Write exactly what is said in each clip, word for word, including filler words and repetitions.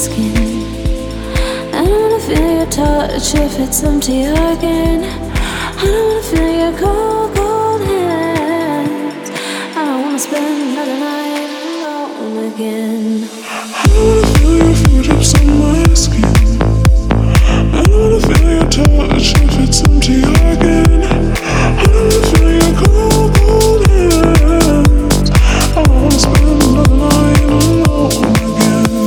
skin. I don't wanna feel your touch if it's empty again. I don't wanna feel your cold, cold hands. I don't wanna spend another night alone again. I don't wanna feel your fingertips on my skin. I don't wanna feel your touch if it's empty again. I don't wanna feel your cold, cold hands. I don't wanna spend another night alone again.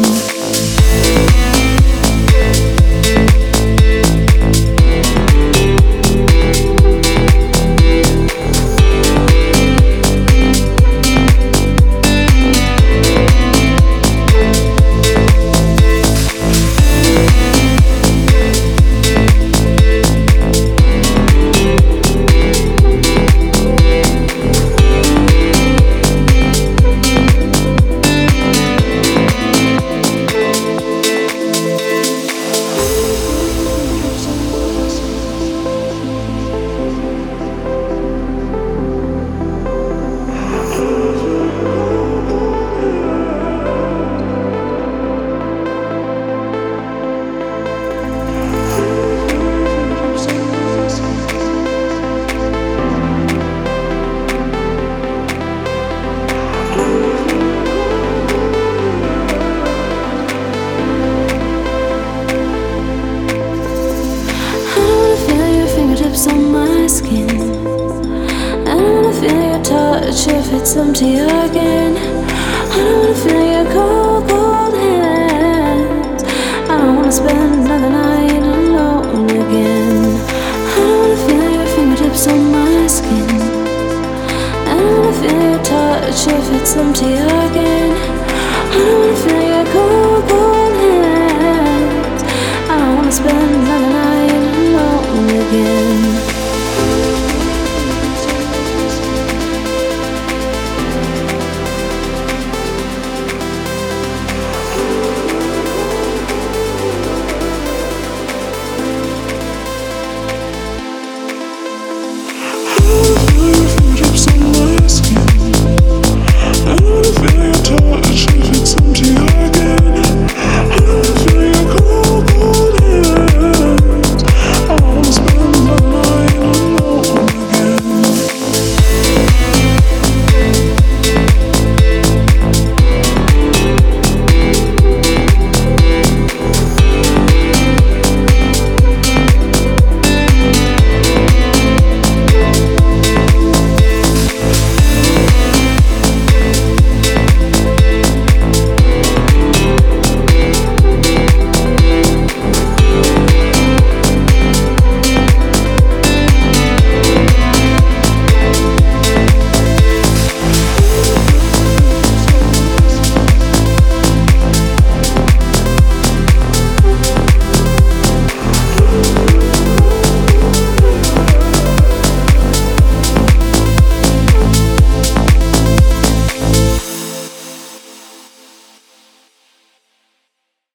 On my skin, I don't wanna feel your touch if it's empty again. I don't wanna feel your cold, cold hands. I don't wanna spend another night alone again. I don't wanna feel your fingertips on my skin. I don't wanna feel your touch if it's empty again. I don't wanna feel your cold, cold hands. I don't wanna spend another night